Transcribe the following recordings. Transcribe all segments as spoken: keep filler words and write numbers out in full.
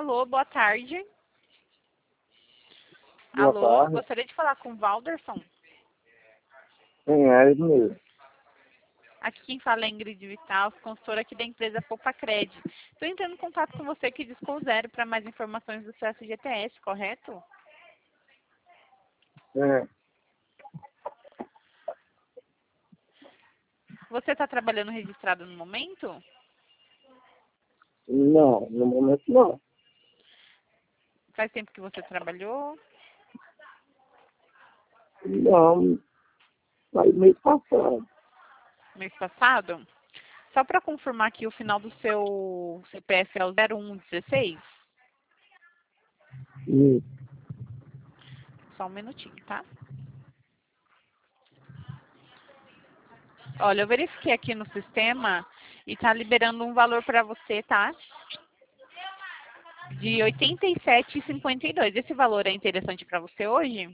Alô, boa tarde. Boa Alô, tarde. gostaria de falar com o Valderson. Quem é ele mesmo? Aqui quem fala é Ingrid Vital, consultora aqui da empresa Poupa Cred. Estou entrando em contato com você que discou zero para mais informações do seu F G T S, correto? É. Você está trabalhando registrado no momento? Não, no momento não. Faz tempo que você trabalhou? Não, mas mês passado. Mês passado? Só para confirmar aqui, o final do seu C P F é o zero um dezesseis? Isso. Só um minutinho, tá? Olha, eu verifiquei aqui no sistema e tá liberando um valor para você, tá? De oitenta e sete reais e cinquenta e dois. Esse valor é interessante para você hoje?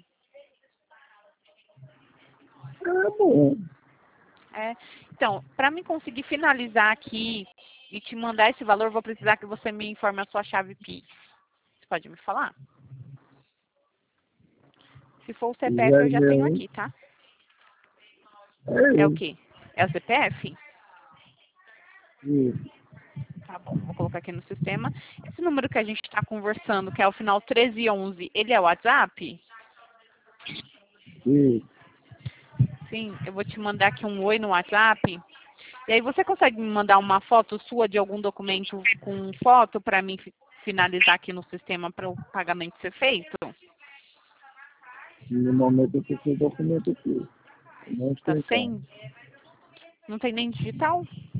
Ah, bom. É. Então, para me conseguir finalizar aqui e te mandar esse valor, vou precisar que você me informe a sua chave Pix. Você pode me falar? Se for o C P F, eu já tenho aqui, tá? É É o isso. quê? É o C P F? Isso. Tá bom, vou colocar aqui no sistema. Esse número que a gente está conversando, que é o final treze onze, ele é o WhatsApp? Isso. Sim, eu vou te mandar aqui um oi no WhatsApp. E aí você consegue me mandar uma foto sua de algum documento com foto para mim fi- finalizar aqui no sistema para o pagamento ser feito? No momento eu tô sem documento aqui. Não Tá estou em casa. sem? Não tem nem digital?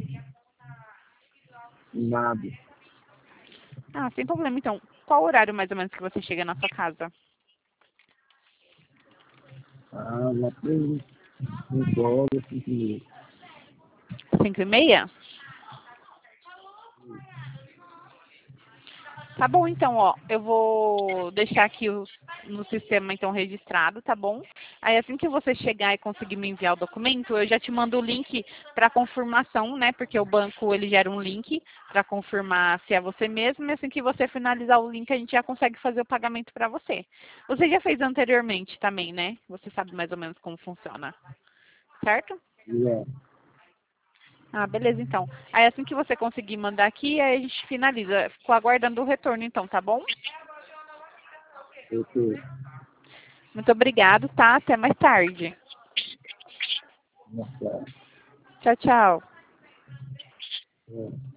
Nada. Ah, sem problema. Então, qual horário mais ou menos que você chega na sua casa? Ah, lá tem cinco horas, cinco minutos. Cinco e meia? Tá bom, então, ó, eu vou deixar aqui o- no sistema, então, registrado, tá bom? Aí, assim que você chegar e conseguir me enviar o documento, eu já te mando o link para confirmação, né? Porque o banco, ele gera um link para confirmar se é você mesmo, e assim que você finalizar o link, a gente já consegue fazer o pagamento para você. Você já fez anteriormente também, né? Você sabe mais ou menos como funciona, certo? Já. Ah, beleza, então. Aí, assim que você conseguir mandar aqui, aí a gente finaliza. Fico aguardando o retorno, então, tá bom? Ok. Muito obrigado, tá? Até mais tarde. Nossa. Tchau, tchau. É.